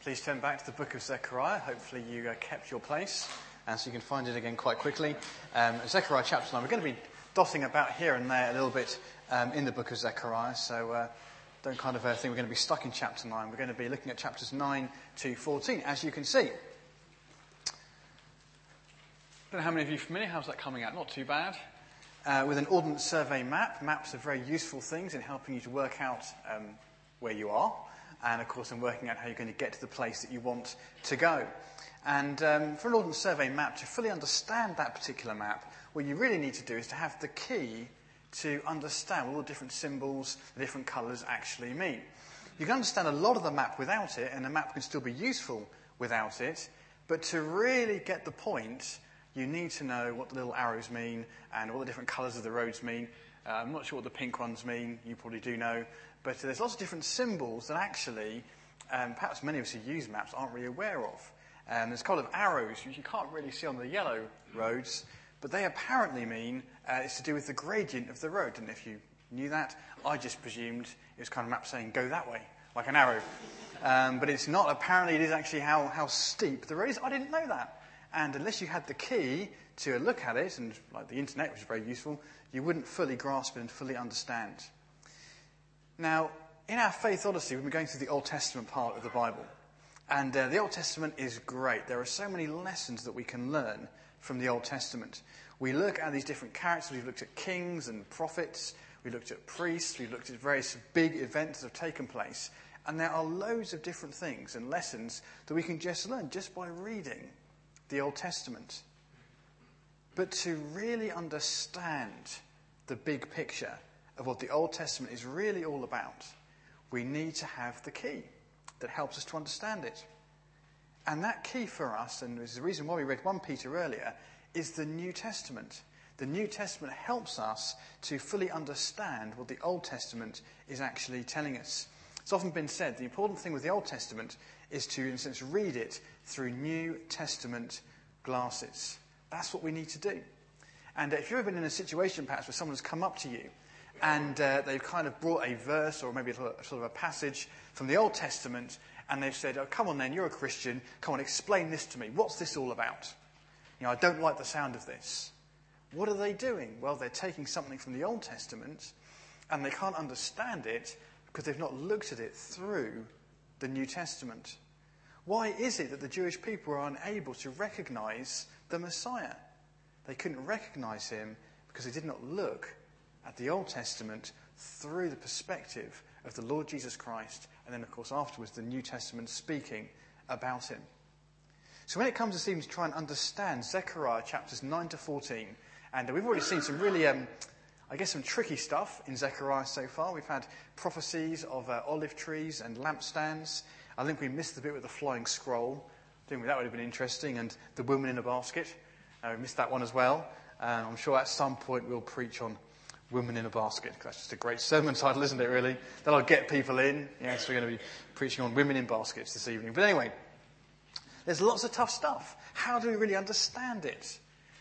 Please turn back to the book of Zechariah. Hopefully you kept your place, and so you can find it again quite quickly. Zechariah chapter 9. We're going to be dotting about here and there a little bit in the book of Zechariah, so don't think we're going to be stuck in chapter 9. We're going to be looking at chapters 9 to 14, as you can see. I don't know how many of you are familiar. How's that coming out? Not too bad. With an Ordnance Survey map. Maps are very useful things in helping you to work out where you are. And, of course, in working out how you're going to get to the place that you want to go. And for an Ordnance Survey map, to fully understand that particular map, what you really need to do is to have the key to understand what all the different symbols, the different colours actually mean. You can understand a lot of the map without it, and the map can still be useful without it. But to really get the point, you need to know what the little arrows mean and what the different colours of the roads mean. I'm not sure what the pink ones mean. You probably do know. But there's lots of different symbols that actually, perhaps many of us who use maps aren't really aware of. There's kind of arrows which you can't really see on the yellow roads, but they apparently mean it's to do with the gradient of the road. And if you knew that, I just presumed it was kind of a map saying go that way, like an arrow. But it's not. Apparently it is actually how steep the road is. I didn't know that. And unless you had the key to look at it, and like the internet, which is very useful, you wouldn't fully grasp it and fully understand. Now, in our Faith Odyssey, we've been going through the Old Testament part of the Bible. And the Old Testament is great. There are so many lessons that we can learn from the Old Testament. We look at these different characters. We've looked at kings and prophets. We looked at priests. We've looked at various big events that have taken place. And there are loads of different things and lessons that we can just learn just by reading the Old Testament. But to really understand the big picture of what the Old Testament is really all about, we need to have the key that helps us to understand it. And that key for us, and this is the reason why we read 1 Peter earlier, is the New Testament. The New Testament helps us to fully understand what the Old Testament is actually telling us. It's often been said the important thing with the Old Testament is to, in a sense, read it through New Testament glasses. That's what we need to do. And if you've ever been in a situation, perhaps, where someone's come up to you and they've kind of brought a verse or maybe sort of a passage from the Old Testament, and they've said, oh, come on then, you're a Christian, come on, explain this to me. What's this all about? I don't like the sound of this. What are they doing? Well, they're taking something from the Old Testament, and they can't understand it because they've not looked at it through the New Testament. Why is it that the Jewish people are unable to recognize the Messiah? They couldn't recognize him because they did not look at the Old Testament through the perspective of the Lord Jesus Christ, and then, of course, afterwards, the New Testament speaking about him. So when it comes this evening to try and understand Zechariah chapters 9 to 14, and we've already seen some really, some tricky stuff in Zechariah so far. We've had prophecies of olive trees and lampstands. I think we missed the bit with the flying scroll. I think that would have been interesting, and the woman in a basket. We missed that one as well. I'm sure at some point we'll preach on women in a basket. That's just a great sermon title, isn't it, really? That'll get people in. Yes, we're going to be preaching on women in baskets this evening. But anyway, there's lots of tough stuff. How do we really understand it?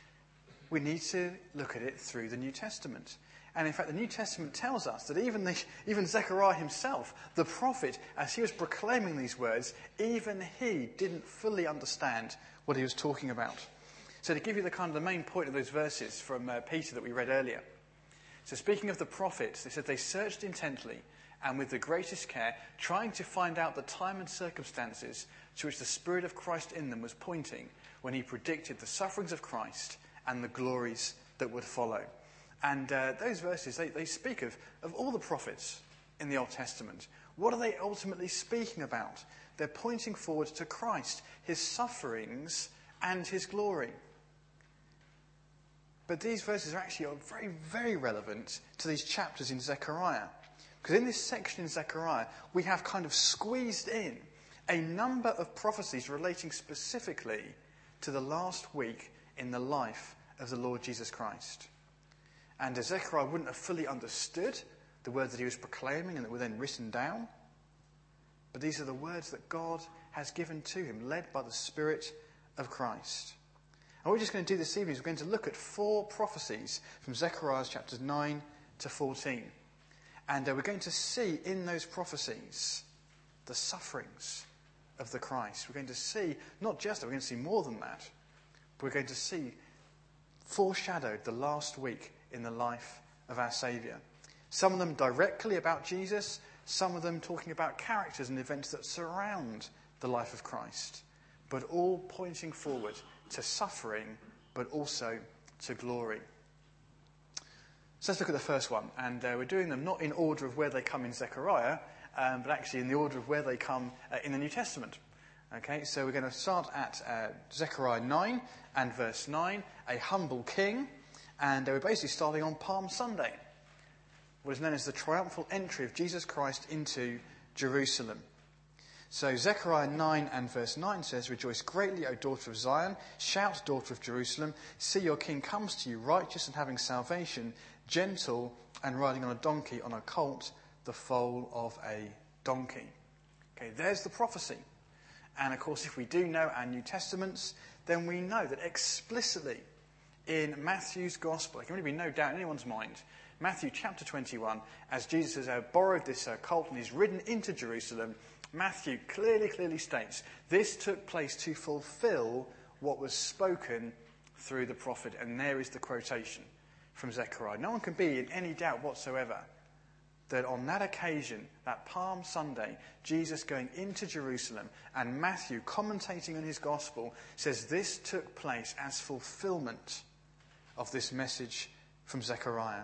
We need to look at it through the New Testament. And in fact, the New Testament tells us that even Zechariah himself, the prophet, as he was proclaiming these words, even he didn't fully understand what he was talking about. So to give you the main point of those verses from Peter that we read earlier. So speaking of the prophets, they said they searched intently and with the greatest care, trying to find out the time and circumstances to which the Spirit of Christ in them was pointing when he predicted the sufferings of Christ and the glories that would follow. And those verses, they speak of all the prophets in the Old Testament. What are they ultimately speaking about? They're pointing forward to Christ, his sufferings and his glory. But these verses are actually very, very relevant to these chapters in Zechariah. Because in this section in Zechariah, we have kind of squeezed in a number of prophecies relating specifically to the last week in the life of the Lord Jesus Christ. And Zechariah wouldn't have fully understood the words that he was proclaiming and that were then written down. But these are the words that God has given to him, led by the Spirit of Christ. And what we're just going to do this evening is we're going to look at 4 prophecies from Zechariah chapters 9 to 14. And we're going to see in those prophecies the sufferings of the Christ. We're going to see, not just that, we're going to see more than that. But we're going to see foreshadowed the last week in the life of our Saviour. Some of them directly about Jesus, some of them talking about characters and events that surround the life of Christ, but all pointing forward to suffering, but also to glory. So let's look at the first one, and we're doing them not in order of where they come in Zechariah, but actually in the order of where they come in the New Testament. Okay, so we're going to start at Zechariah 9 and verse 9, a humble king, and we're basically starting on Palm Sunday, what is known as the triumphal entry of Jesus Christ into Jerusalem. So Zechariah 9 and verse 9 says, "Rejoice greatly, O daughter of Zion. Shout, daughter of Jerusalem. See, your king comes to you, righteous and having salvation, gentle and riding on a donkey, on a colt, the foal of a donkey." Okay, there's the prophecy. And of course, if we do know our New Testaments, then we know that explicitly in Matthew's Gospel, there can really be no doubt in anyone's mind, Matthew chapter 21, as Jesus has borrowed this colt and is ridden into Jerusalem, Matthew clearly states this took place to fulfill what was spoken through the prophet. And there is the quotation from Zechariah. No one can be in any doubt whatsoever that on that occasion, that Palm Sunday, Jesus going into Jerusalem, and Matthew commentating on his gospel says this took place as fulfillment of this message from Zechariah.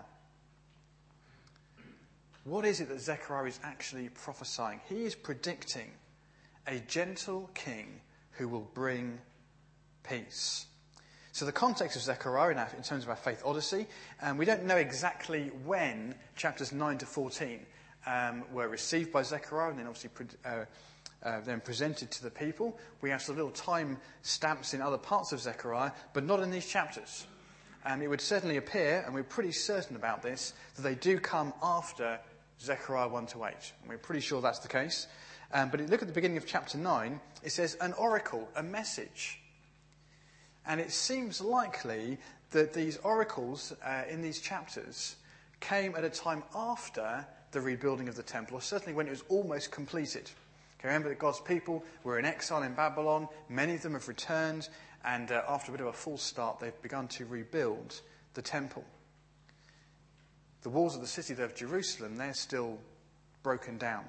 What is it that Zechariah is actually prophesying? He is predicting a gentle king who will bring peace. So the context of Zechariah in terms of our faith odyssey, we don't know exactly when chapters 9 to 14 were received by Zechariah and then obviously then presented to the people. We have some little time stamps in other parts of Zechariah, but not in these chapters. It would certainly appear, and we're pretty certain about this, that they do come after Zechariah 1 to 8. And we're pretty sure that's the case. But look at the beginning of chapter 9. It says, an oracle, a message. And it seems likely that these oracles in these chapters came at a time after the rebuilding of the temple, or certainly when it was almost completed. Okay, remember that God's people were in exile in Babylon. Many of them have returned, and after a bit of a false start, they've begun to rebuild the temple. The walls of the city of Jerusalem, they're still broken down.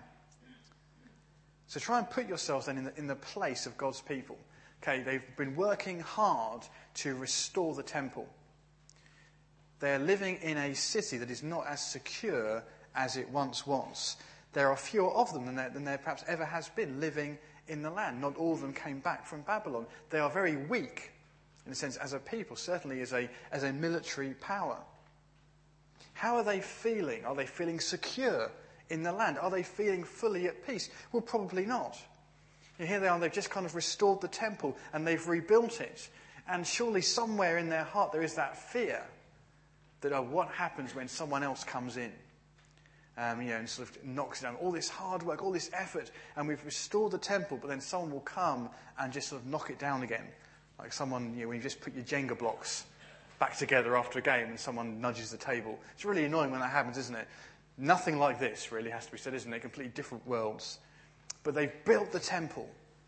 So try and put yourselves then in the place of God's people. Okay, they've been working hard to restore the temple. They're living in a city that is not as secure as it once was. There are fewer of them than there perhaps ever has been living in the land. Not all of them came back from Babylon. They are very weak, in a sense, as a people, certainly as a military power. How are they feeling? Are they feeling secure in the land? Are they feeling fully at peace? Well, probably not. Here they are, they've just kind of restored the temple and they've rebuilt it. And surely somewhere in their heart there is that fear that what happens when someone else comes in, and sort of knocks down all this hard work, all this effort, and we've restored the temple, but then someone will come and just sort of knock it down again. Like someone, when you just put your Jenga blocks back together after a game and someone nudges the table. It's really annoying when that happens, isn't it? Nothing like this really has to be said, isn't it? Completely different worlds. But they've built the temple.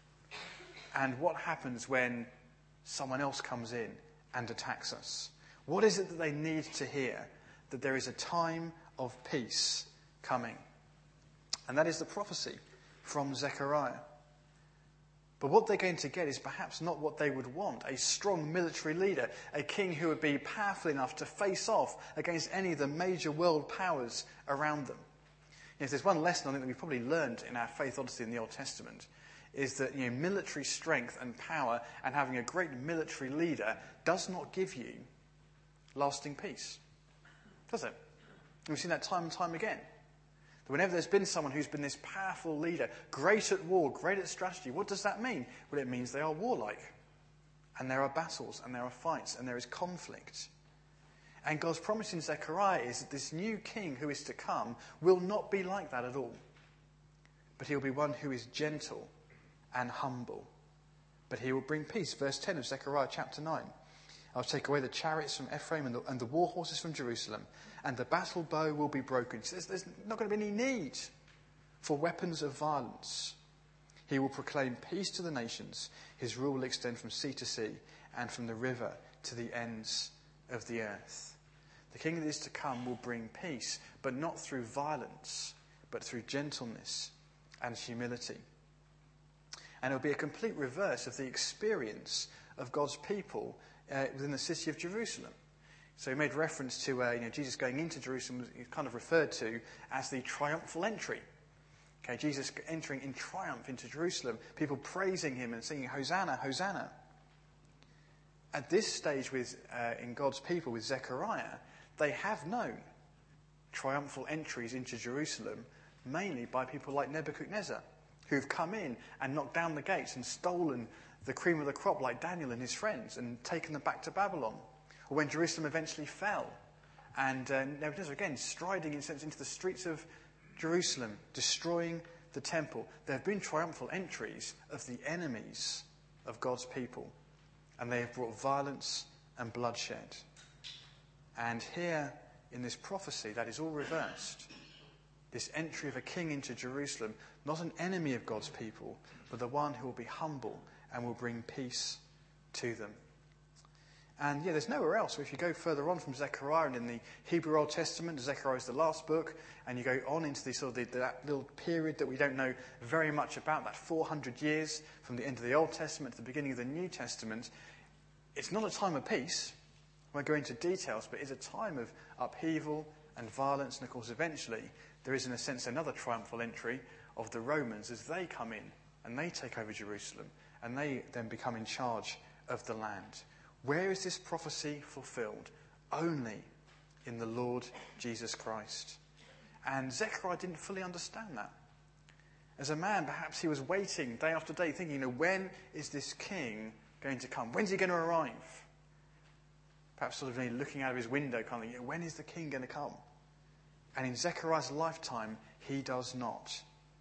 And what happens when someone else comes in and attacks us? What is it that they need to hear? That there is a time of peace coming. And that is the prophecy from Zechariah. But what they're going to get is perhaps not what they would want. A strong military leader, a king who would be powerful enough to face off against any of the major world powers around them. If there's one lesson I think that we've probably learned in our faith odyssey in the Old Testament, is that military strength and power and having a great military leader does not give you lasting peace. Does it? We've seen that time and time again. That whenever there's been someone who's been this powerful leader, great at war, great at strategy, what does that mean? Well, it means they are warlike. And there are battles, and there are fights, and there is conflict. And God's promise in Zechariah is that this new king who is to come will not be like that at all. But he'll be one who is gentle and humble. But he will bring peace. Verse 10 of Zechariah chapter 9. I'll take away the chariots from Ephraim and the war horses from Jerusalem, and the battle bow will be broken. So there's not going to be any need for weapons of violence. He will proclaim peace to the nations. His rule will extend from sea to sea and from the river to the ends of the earth. The king that is to come will bring peace, but not through violence, but through gentleness and humility. And it will be a complete reverse of the experience of God's people within the city of Jerusalem. So he made reference to Jesus going into Jerusalem, he's kind of referred to as the triumphal entry. Okay, Jesus entering in triumph into Jerusalem, people praising him and singing, Hosanna, Hosanna. At this stage in God's people with Zechariah, they have known triumphal entries into Jerusalem, mainly by people like Nebuchadnezzar, who've come in and knocked down the gates and stolen the cream of the crop like Daniel and his friends and taken them back to Babylon. Or when Jerusalem eventually fell and Nebuchadnezzar again striding in a sense into the streets of Jerusalem, destroying the temple. There have been triumphal entries of the enemies of God's people, and they have brought violence and bloodshed. And here in this prophecy, that is all reversed. This entry of a king into Jerusalem, not an enemy of God's people, but the one who will be humble and will bring peace to them. And there's nowhere else. If you go further on from Zechariah and in the Hebrew Old Testament, Zechariah is the last book, and you go on into that little period that we don't know very much about, that 400 years from the end of the Old Testament to the beginning of the New Testament. It's not a time of peace. I won't go into details, but it's a time of upheaval and violence. And of course, eventually, there is in a sense another triumphal entry of the Romans as they come in and they take over Jerusalem and they then become in charge of the land. Where is this prophecy fulfilled? Only in the Lord Jesus Christ. And Zechariah didn't fully understand that. As a man, perhaps he was waiting day after day, thinking, when is this king going to come? When's he going to arrive? Perhaps sort of looking out of his window, kind of, when is the king going to come? And in Zechariah's lifetime, he does not.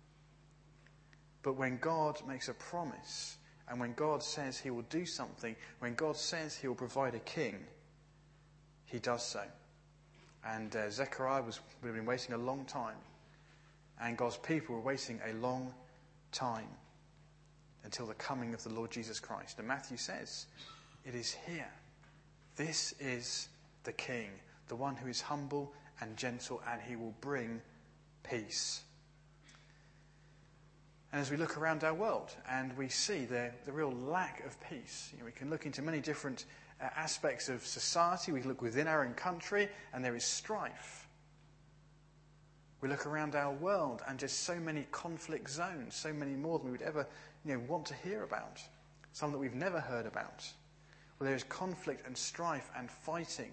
But when God makes a promise, and when God says he will do something, when God says he will provide a king, he does so. And Zechariah would have been waiting a long time. And God's people were waiting a long time until the coming of the Lord Jesus Christ. And Matthew says, it is here. This is the King, the one who is humble and gentle, and he will bring peace. And as we look around our world and we see the real lack of peace, we can look into many different aspects of society. We look within our own country and there is strife. We look around our world and just so many conflict zones, so many more than we would ever want to hear about, some that we've never heard about. Well, there is conflict and strife and fighting.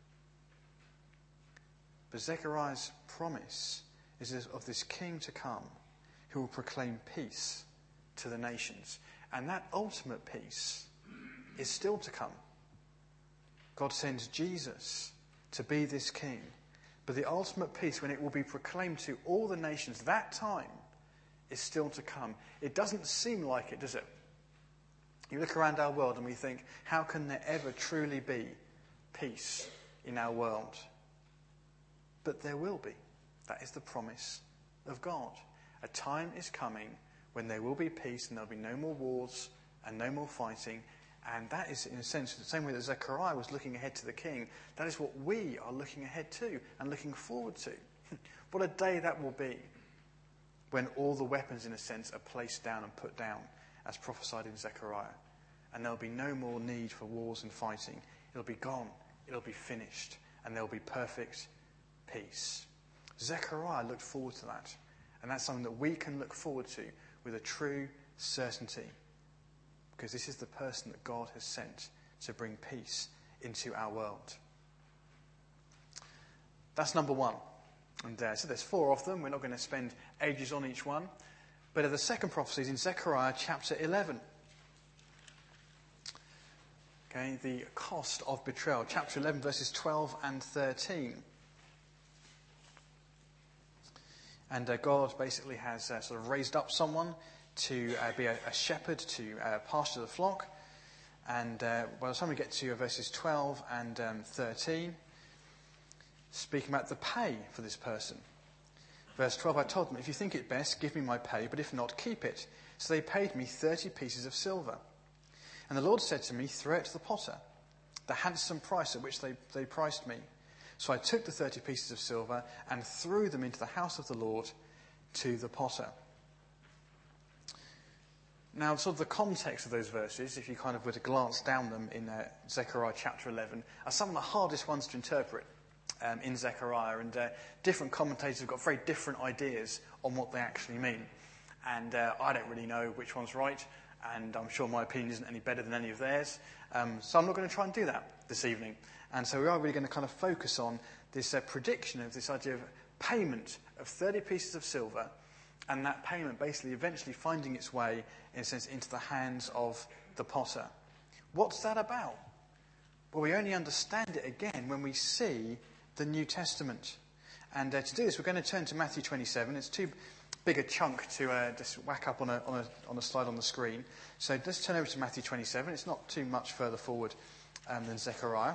But Zechariah's promise is of this king to come who will proclaim peace to the nations. And that ultimate peace is still to come. God sends Jesus to be this king. But the ultimate peace, when it will be proclaimed to all the nations, that time is still to come. It doesn't seem like it, does it? You look around our world and we think, how can there ever truly be peace in our world? But there will be. That is the promise of God. A time is coming when there will be peace and there'll be no more wars and no more fighting. And that is, in a sense, the same way that Zechariah was looking ahead to the king. That is what we are looking ahead to and looking forward to. What a day that will be when all the weapons, in a sense, are placed down and put down, as prophesied in Zechariah. And there'll be no more need for wars and fighting. It'll be gone. It'll be finished. And there'll be perfect peace. Zechariah looked forward to that. And that's something that we can look forward to with a true certainty. Because this is the person that God has sent to bring peace into our world. That's number one. And so there's 4 of them. We're not going to spend ages on each one. But the second prophecy is in Zechariah chapter 11. Okay, the cost of betrayal. Chapter 11, verses 12 and 13. And God basically has sort of raised up someone to be a shepherd, to pasture the flock. And by the time we get to verses 12 and 13, speaking about the pay for this person. Verse 12, I told them, if you think it best, give me my pay, but if not, keep it. So they paid me 30 pieces of silver. And the Lord said to me, throw it to the potter, the handsome price at which they priced me. So I took the 30 pieces of silver and threw them into the house of the Lord to the potter. Now, sort of the context of those verses, if you kind of were to glance down them in Zechariah chapter 11, are some of the hardest ones to interpret in Zechariah. And different commentators have got very different ideas on what they actually mean. And I don't really know which one's right, and I'm sure my opinion isn't any better than any of theirs. So I'm not going to try and do that this evening. And so we are really going to kind of focus on this prediction of this idea of payment of 30 pieces of silver, and that payment basically eventually finding its way, in a sense, into the hands of the potter. What's that about? Well, we only understand it again when we see the New Testament. And to do this, we're going to turn to Matthew 27. It's too big a chunk to just whack up on a slide on the screen. So let's turn over to Matthew 27. It's not too much further forward than Zechariah.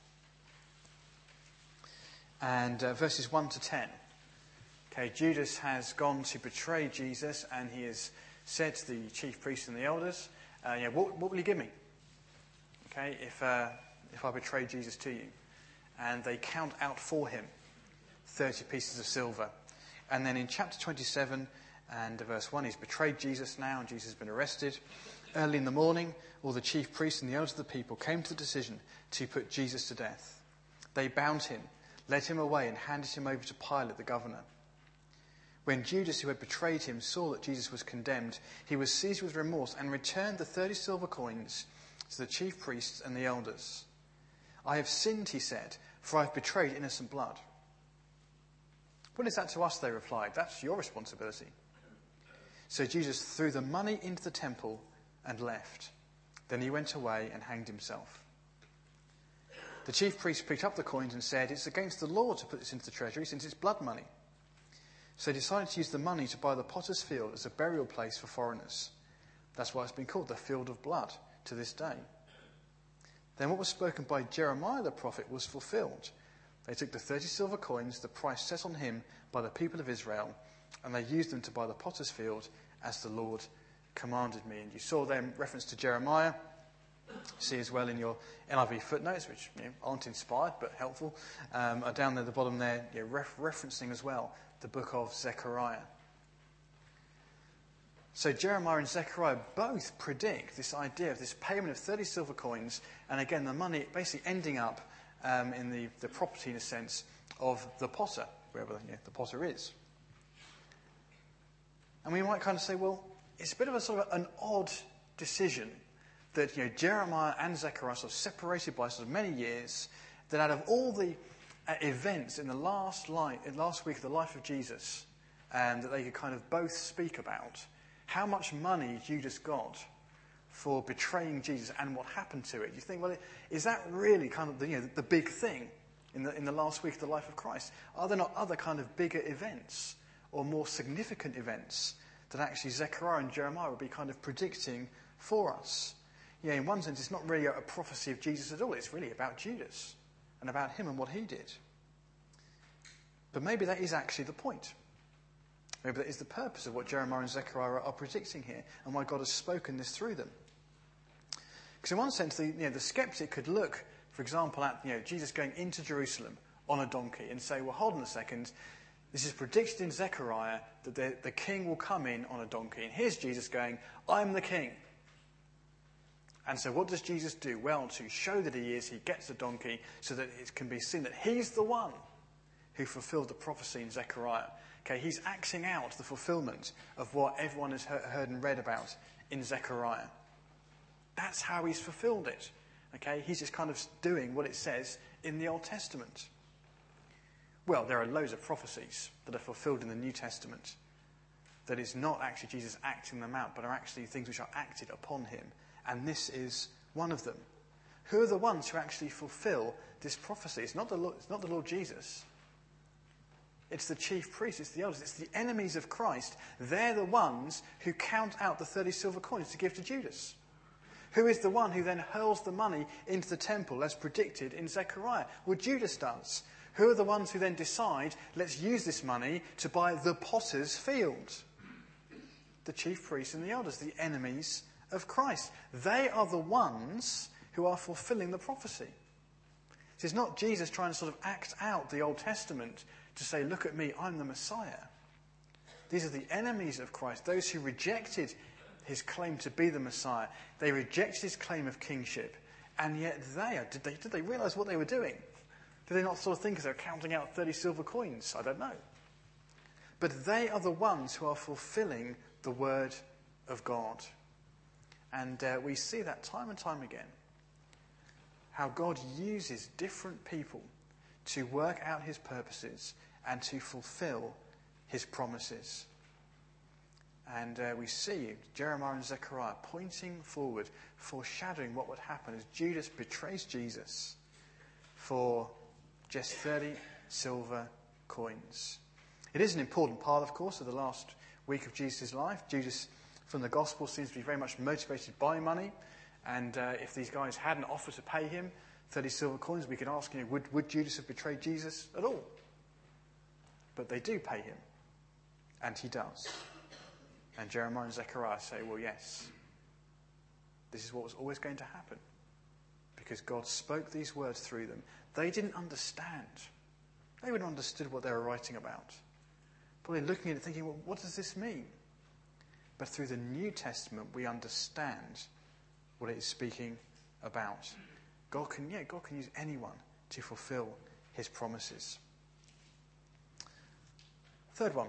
And verses 1 to 10. Okay, Judas has gone to betray Jesus, and he has said to the chief priests and the elders, what will you give me? Okay, if I betray Jesus to you. And they count out for him 30 pieces of silver. And then in chapter 27 and verse 1, he's betrayed Jesus now, and Jesus has been arrested. Early in the morning, all the chief priests and the elders of the people came to the decision to put Jesus to death. They bound him, led him away, and handed him over to Pilate, the governor. When Judas, who had betrayed him, saw that Jesus was condemned, he was seized with remorse and returned the 30 silver coins to the chief priests and the elders. I have sinned, he said, for I have betrayed innocent blood. What is that to us, they replied? That's your responsibility. So Jesus threw the money into the temple and left. Then he went away and hanged himself. The chief priest picked up the coins and said, it's against the law to put this into the treasury since it's blood money. So they decided to use the money to buy the potter's field as a burial place for foreigners. That's why it's been called the field of blood to this day. Then what was spoken by Jeremiah the prophet was fulfilled. They took the 30 silver coins, the price set on him by the people of Israel, and they used them to buy the potter's field as the Lord commanded me. And you saw them reference to Jeremiah. See as well in your NIV footnotes, which aren't inspired but helpful, are down there at the bottom there, referencing as well the book of Zechariah. So Jeremiah and Zechariah both predict this idea of this payment of 30 silver coins, and again the money basically ending up in the property, in a sense, of the potter, wherever the potter is. And we might kind of say, well, it's a bit of a sort of an odd decision that Jeremiah and Zechariah sort of separated by sort of many years, that out of all the events in the last week of the life of Jesus, that they could kind of both speak about how much money Judas got for betraying Jesus and what happened to it. You think, well, is that really kind of the big thing in the last week of the life of Christ? Are there not other kind of bigger events or more significant events that actually Zechariah and Jeremiah would be kind of predicting for us? In one sense, it's not really a prophecy of Jesus at all. It's really about Judas and about him and what he did. But maybe that is actually the point. Maybe that is the purpose of what Jeremiah and Zechariah are predicting here, and why God has spoken this through them. Because in one sense, the skeptic could look, for example, at Jesus going into Jerusalem on a donkey and say, well, hold on a second, this is predicted in Zechariah that the king will come in on a donkey, and here's Jesus going, I'm the king. And so what does Jesus do? Well, to show that he is, he gets the donkey so that it can be seen that he's the one who fulfilled the prophecy in Zechariah. Okay, he's acting out the fulfillment of what everyone has heard and read about in Zechariah. That's how he's fulfilled it. Okay, he's just kind of doing what it says in the Old Testament. Well, there are loads of prophecies that are fulfilled in the New Testament that is not actually Jesus acting them out, but are actually things which are acted upon him. And this is one of them. Who are the ones who actually fulfill this prophecy? It's not the Lord Jesus. It's the chief priests, it's the elders, it's the enemies of Christ. They're the ones who count out the 30 silver coins to give to Judas. Who is the one who then hurls the money into the temple as predicted in Zechariah? Well, Judas does. Who are the ones who then decide, let's use this money to buy the potter's field? The chief priests and the elders, the enemies of Christ. They are the ones who are fulfilling the prophecy. It's not Jesus trying to sort of act out the Old Testament to say, look at me, I'm the Messiah. These are the enemies of Christ, those who rejected his claim to be the Messiah. They rejected his claim of kingship. And yet did they realise what they were doing? Did they not sort of think as they were counting out 30 silver coins? I don't know. But they are the ones who are fulfilling the word of God. And we see that time and time again. How God uses different people to work out his purposes and to fulfill his promises. And we see Jeremiah and Zechariah pointing forward, foreshadowing what would happen as Judas betrays Jesus for just 30 silver coins. It is an important part, of course, of the last week of Jesus' life. Judas, from the Gospel, seems to be very much motivated by money. And if these guys hadn't offered to pay him 30 silver coins, we could ask, would Judas have betrayed Jesus at all? But they do pay him. And he does. And Jeremiah and Zechariah say, well, yes, this is what was always going to happen. Because God spoke these words through them. They didn't understand. They wouldn't have understood what they were writing about. Probably looking at it thinking, well, what does this mean? But through the New Testament, we understand what it is speaking about. God can use anyone to fulfill his promises. Third one.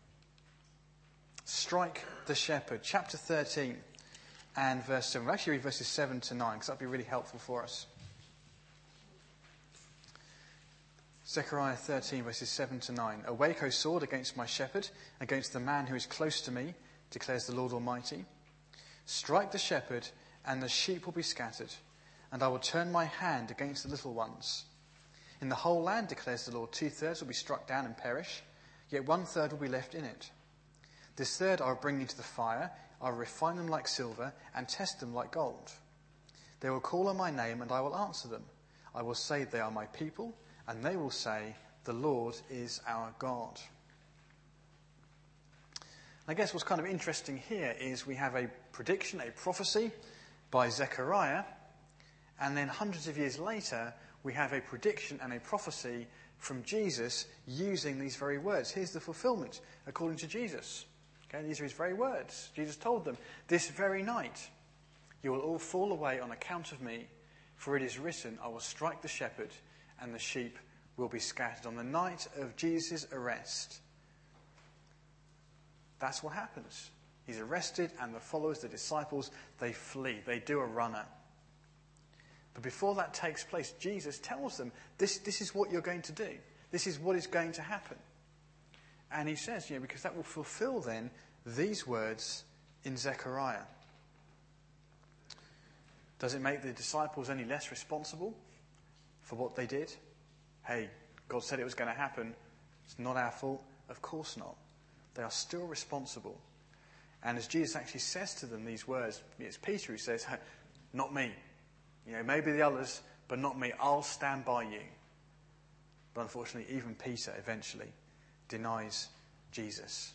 Strike the shepherd. Chapter 13 and verse 7. We'll actually read verses 7 to 9 because that will be really helpful for us. Zechariah 13 verses 7 to 9. Awake, O sword, against my shepherd, against the man who is close to me, declares the Lord Almighty. Strike the shepherd, and the sheep will be scattered, and I will turn my hand against the little ones. In the whole land, declares the Lord, 2/3 will be struck down and perish, yet 1/3 will be left in it. This third I will bring into the fire, I will refine them like silver, and test them like gold. They will call on my name, and I will answer them. I will say they are my people, and they will say, the Lord is our God. I guess what's kind of interesting here is we have a prediction, a prophecy by Zechariah, and then hundreds of years later we have a prediction and a prophecy from Jesus using these very words. Here's the fulfillment according to Jesus. Okay, these are his very words. Jesus told them, this very night you will all fall away on account of me, for it is written, I will strike the shepherd and the sheep will be scattered. On the night of Jesus' arrest, that's what happens. He's arrested and the followers, the disciples, they flee. They do a runner. But before that takes place, Jesus tells them, this is what you're going to do. This is what is going to happen. And he says, because that will fulfill then these words in Zechariah. Does it make the disciples any less responsible for what they did? Hey, God said it was going to happen. It's not our fault. Of course not. They are still responsible. And as Jesus actually says to them these words, it's Peter who says, not me. Maybe the others, but not me. I'll stand by you. But unfortunately, even Peter eventually denies Jesus.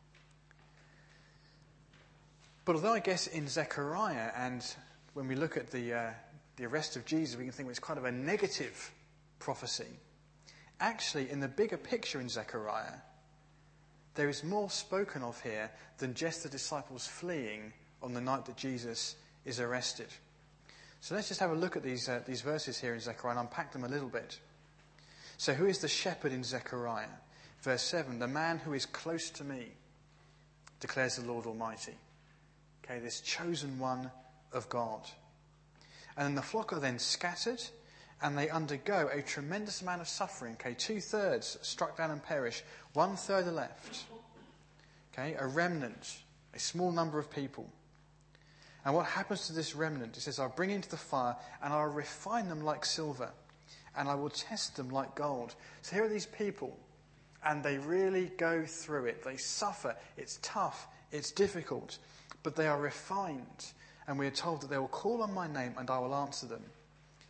But although I guess in Zechariah, and when we look at the arrest of Jesus, we can think it's kind of a negative prophecy. Actually, in the bigger picture in Zechariah, there is more spoken of here than just the disciples fleeing on the night that Jesus is arrested. So let's just have a look at these verses here in Zechariah and unpack them a little bit. So who is the shepherd in Zechariah? Verse 7, the man who is close to me, declares the Lord Almighty. Okay, this chosen one of God. And then the flock are then scattered and they undergo a tremendous amount of suffering. Okay, 2/3 struck down and perish, 1/3 are left. Okay, a remnant, a small number of people. And what happens to this remnant? It says, I'll bring into the fire and I'll refine them like silver and I will test them like gold. So here are these people and they really go through it. They suffer. It's tough. It's difficult. But they are refined. And we are told that they will call on my name and I will answer them.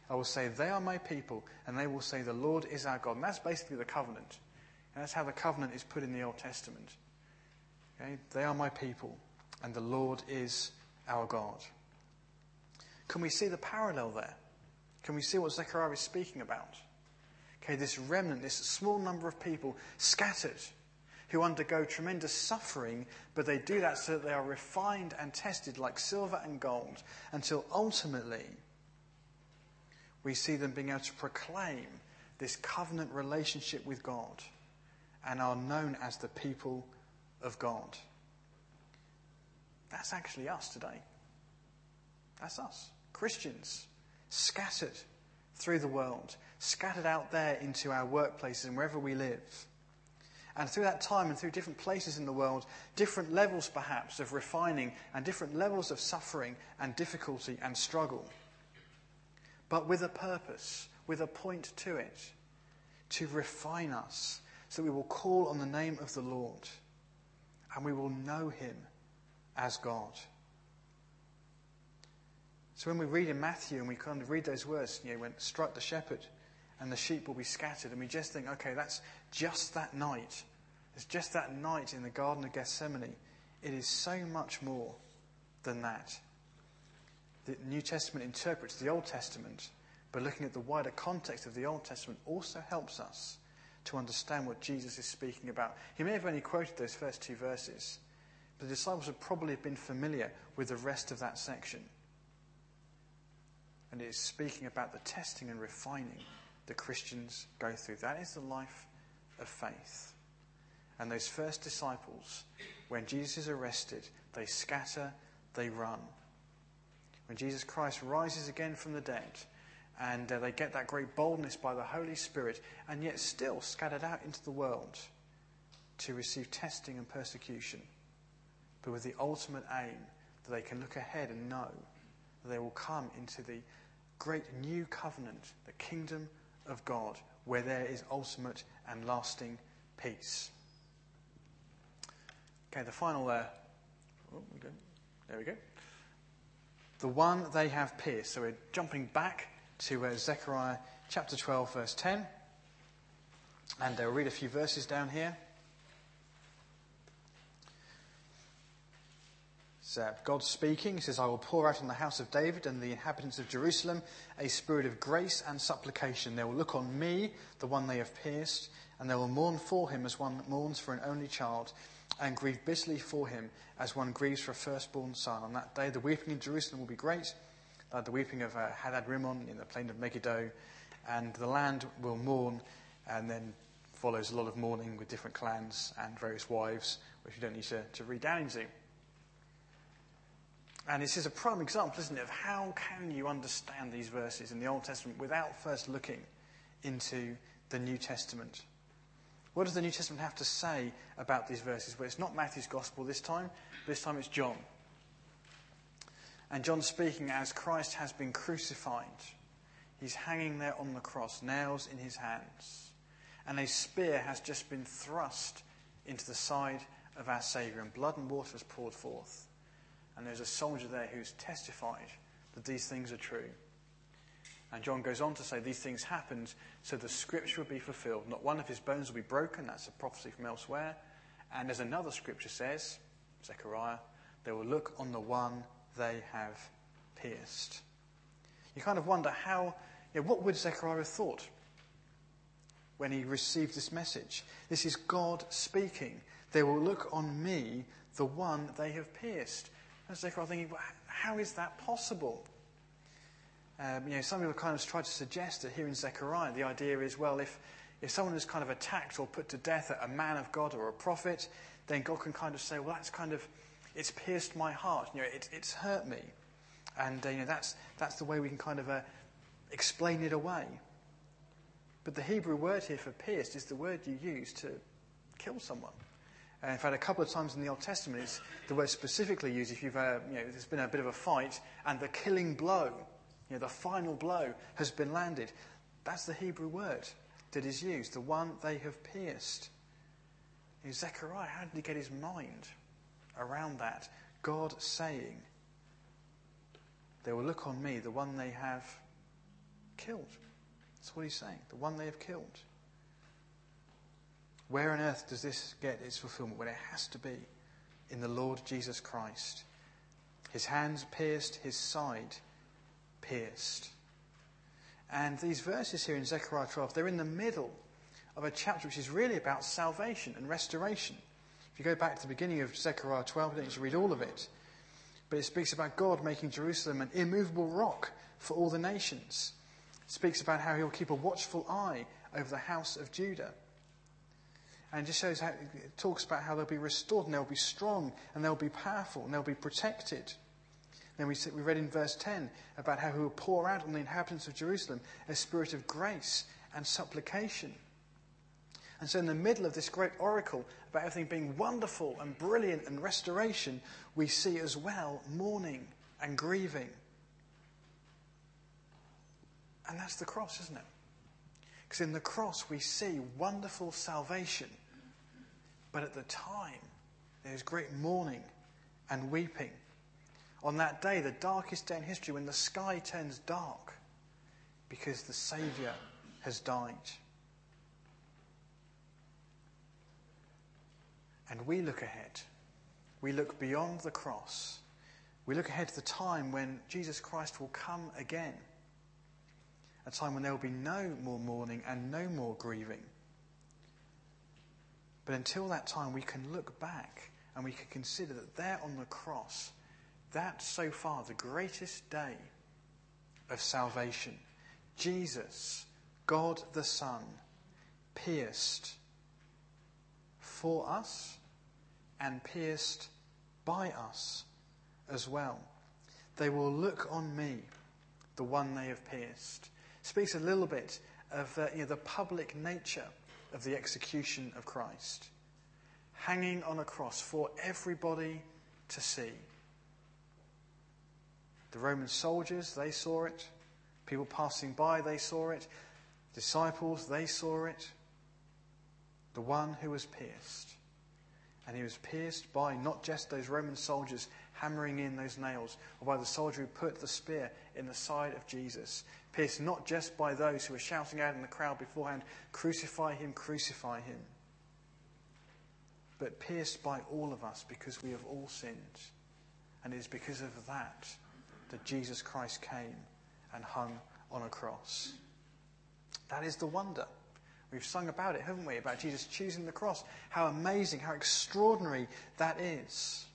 I will say, they are my people, and they will say, the Lord is our God. And that's basically the covenant. And that's how the covenant is put in the Old Testament. Okay? They are my people, and the Lord is our God. Can we see the parallel there? Can we see what Zechariah is speaking about? Okay, this remnant, this small number of people scattered, who undergo tremendous suffering, but they do that so that they are refined and tested like silver and gold, until ultimately we see them being able to proclaim this covenant relationship with God and are known as the people of God. That's actually us today. That's us, Christians, scattered through the world, scattered out there into our workplaces and wherever we live. And through that time and through different places in the world, different levels perhaps of refining and different levels of suffering and difficulty and struggle. But with a purpose, with a point to it, to refine us so that we will call on the name of the Lord and we will know him as God. So when we read in Matthew and we kind of read those words, when strike the shepherd and the sheep will be scattered, and we just think, okay, that's just that night. It's just that night in the Garden of Gethsemane. It is so much more than that. The New Testament interprets the Old Testament, but looking at the wider context of the Old Testament also helps us to understand what Jesus is speaking about. He may have only quoted those first two verses, but the disciples would probably have been familiar with the rest of that section. And it is speaking about the testing and refining that Christians go through. That is the life of faith. And those first disciples, when Jesus is arrested, they scatter, they run. When Jesus Christ rises again from the dead, and they get that great boldness by the Holy Spirit, and yet still scattered out into the world to receive testing and persecution, but with the ultimate aim that they can look ahead and know that they will come into the great new covenant, the kingdom of God, where there is ultimate and lasting peace. Okay, the final there. There we go. The one they have pierced. So we're jumping back to Zechariah chapter 12, verse 10. And I'll read a few verses down here. God speaking, he says, I will pour out on the house of David and the inhabitants of Jerusalem a spirit of grace and supplication. They will look on me, the one they have pierced, and they will mourn for him as one mourns for an only child, and grieve bitterly for him as one grieves for a firstborn son. On that day the weeping in Jerusalem will be great, the weeping of Hadad-Rimmon in the plain of Megiddo, and the land will mourn, and then follows a lot of mourning with different clans and various wives, which you don't need to read down into. And this is a prime example, isn't it, of how can you understand these verses in the Old Testament without first looking into the New Testament. What does the New Testament have to say about these verses? Well, it's not Matthew's Gospel this time. This time it's John. And John's speaking as Christ has been crucified. He's hanging there on the cross, nails in his hands. And a spear has just been thrust into the side of our Saviour, and blood and water has poured forth. And there's a soldier there who's testified that these things are true. And John goes on to say these things happened so the scripture will be fulfilled. Not one of his bones will be broken. That's a prophecy from elsewhere. And as another scripture says, Zechariah, they will look on the one they have pierced. You kind of wonder what would Zechariah have thought when he received this message? This is God speaking. They will look on me, the one they have pierced. And Zechariah thinking, well, how is that possible? Some people kind of try to suggest that here in Zechariah, the idea is, well, if someone is kind of attacked or put to death a man of God or a prophet, then God can kind of say, well, it's pierced my heart. It's hurt me. And that's the way we can kind of explain it away. But the Hebrew word here for pierced is the word you use to kill someone. In fact, a couple of times in the Old Testament, it's the word specifically used if there's been a bit of a fight and the killing blow, the final blow has been landed. That's the Hebrew word that is used, the one they have pierced. Zechariah, how did he get his mind around that? God saying, they will look on me, the one they have Killed. That's what he's saying. The one they have killed. Where on earth does this get its fulfillment? Well, it has to be in the Lord Jesus Christ. His hands pierced, his side pierced. And these verses here in Zechariah 12, they're in the middle of a chapter which is really about salvation and restoration. If you go back to the beginning of Zechariah 12, you don't need to read all of it. But it speaks about God making Jerusalem an immovable rock for all the nations. It speaks about how he'll keep a watchful eye over the house of Judah. And it just shows how it talks about how they'll be restored and they'll be strong and they'll be powerful and they'll be protected. Then we read in verse 10 about how he will pour out on the inhabitants of Jerusalem a spirit of grace and supplication. And so in the middle of this great oracle about everything being wonderful and brilliant and restoration, we see as well mourning and grieving. And that's the cross, isn't it? Because in the cross we see wonderful salvation. But at the time, there's great mourning and weeping. On that day, the darkest day in history, when the sky turns dark because the Saviour has died. And we look ahead. We look beyond the cross. We look ahead to the time when Jesus Christ will come again. A time when there will be no more mourning and no more grieving. But until that time, we can look back and we can consider that there on the cross, that's so far the greatest day of salvation. Jesus, God the Son, pierced for us and pierced by us as well. They will look on me, the one they have pierced. Speaks a little bit of the public nature of the execution of Christ. Hanging on a cross for everybody to see. The Roman soldiers, they saw it. People passing by, they saw it. Disciples, they saw it. The one who was pierced. And he was pierced by not just those Roman soldiers hammering in those nails, or by the soldier who put the spear in the side of Jesus. Pierced not just by those who were shouting out in the crowd beforehand, crucify him, crucify him. But pierced by all of us because we have all sinned. And it is because of that that Jesus Christ came and hung on a cross. That is the wonder. We've sung about it, haven't we? About Jesus choosing the cross. How amazing, how extraordinary that is.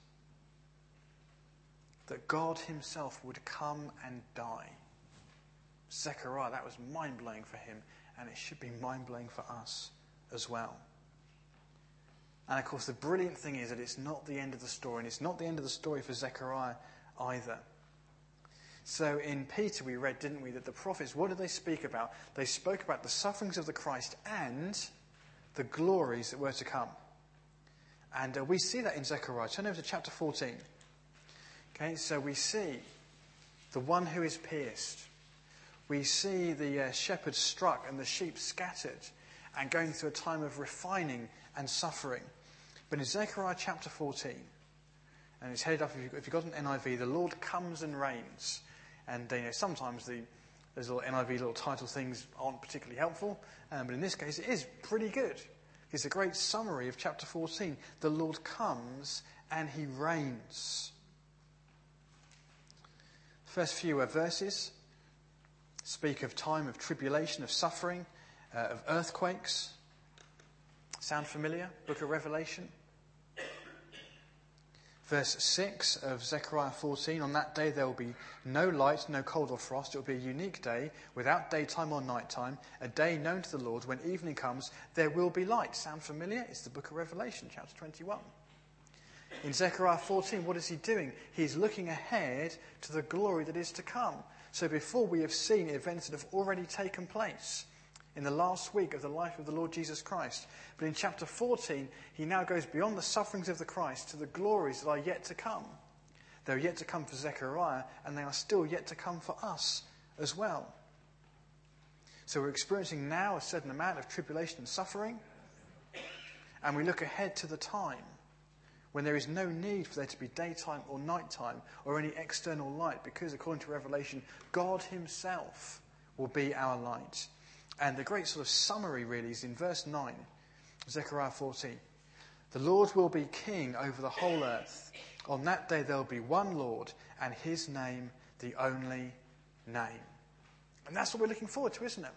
That God himself would come and die. Zechariah, that was mind-blowing for him, and it should be mind-blowing for us as well. And of course, the brilliant thing is that it's not the end of the story, and it's not the end of the story for Zechariah either. So in Peter we read, didn't we, that the prophets, what did they speak about? They spoke about the sufferings of the Christ and the glories that were to come. And we see that in Zechariah. Turn over to chapter 14. Okay, so we see the one who is pierced. We see the shepherd struck and the sheep scattered and going through a time of refining and suffering. But in Zechariah chapter 14, and it's headed up, if you've got an NIV, the Lord comes and reigns. And sometimes those little NIV little title things aren't particularly helpful, but in this case it is pretty good. It's a great summary of chapter 14. The Lord comes and he reigns. The first few verses speak of time of tribulation, of suffering, of earthquakes. Sound familiar? Book of Revelation. Verse 6 of Zechariah 14, on that day there will be no light, no cold or frost. It will be a unique day, without daytime or nighttime, a day known to the Lord. When evening comes, there will be light. Sound familiar? It's the book of Revelation, chapter 21. In Zechariah 14, what is he doing? He's looking ahead to the glory that is to come. So before we have seen events that have already taken place in the last week of the life of the Lord Jesus Christ. But in chapter 14, he now goes beyond the sufferings of the Christ to the glories that are yet to come. They're yet to come for Zechariah, and they are still yet to come for us as well. So we're experiencing now a certain amount of tribulation and suffering, and we look ahead to the time when there is no need for there to be daytime or nighttime or any external light, because according to Revelation, God himself will be our light. And the great sort of summary really is in verse 9, Zechariah 14. The Lord will be king over the whole earth. On that day there will be one Lord, and his name the only name. And that's what we're looking forward to, isn't it?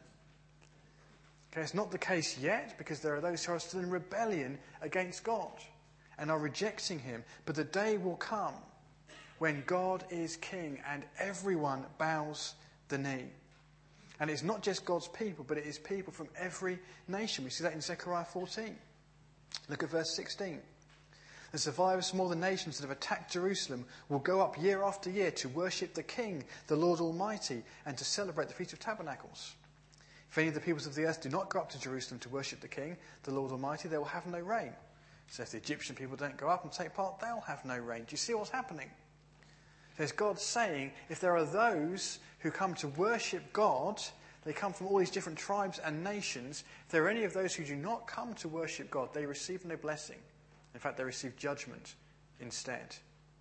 Okay, it's not the case yet, because there are those who are still in rebellion against God and are rejecting him. But the day will come when God is king and everyone bows the knee. And it's not just God's people, but it is people from every nation. We see that in Zechariah 14. Look at verse 16. The survivors from all the nations that have attacked Jerusalem will go up year after year to worship the King, the Lord Almighty, and to celebrate the Feast of Tabernacles. If any of the peoples of the earth do not go up to Jerusalem to worship the King, the Lord Almighty, they will have no rain. So if the Egyptian people don't go up and take part, they'll have no rain. Do you see what's happening? There's God saying, if there are those who come to worship God, they come from all these different tribes and nations. If there are any of those who do not come to worship God, they receive no blessing. In fact, they receive judgment instead.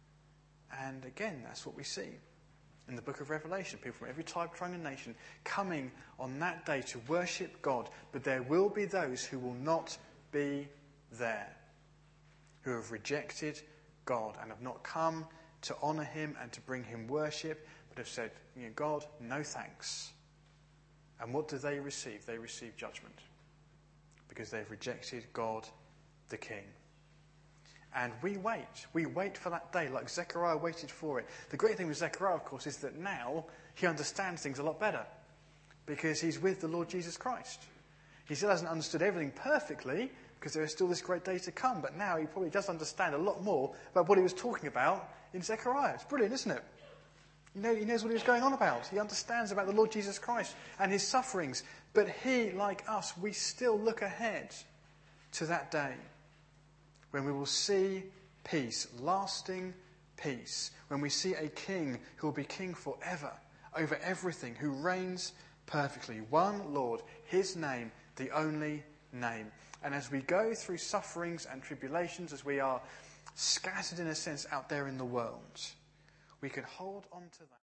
And again, that's what we see in the book of Revelation. People from every tribe, tribe and nation coming on that day to worship God. But there will be those who will not be there, who have rejected God and have not come to honour him and to bring him worship, but have said, God, no thanks. And what do they receive? They receive judgment because they've rejected God the King. And we wait for that day like Zechariah waited for it. The great thing with Zechariah, of course, is that now he understands things a lot better because he's with the Lord Jesus Christ. He still hasn't understood everything perfectly because there is still this great day to come, but now he probably does understand a lot more about what he was talking about in Zechariah. It's brilliant, isn't it? He knows what he was going on about. He understands about the Lord Jesus Christ and his sufferings. But he, like us, we still look ahead to that day when we will see peace, lasting peace, when we see a king who will be king forever over everything, who reigns perfectly. One Lord, his name, the only name. And as we go through sufferings and tribulations, as we are scattered in a sense out there in the world, we can hold on to that.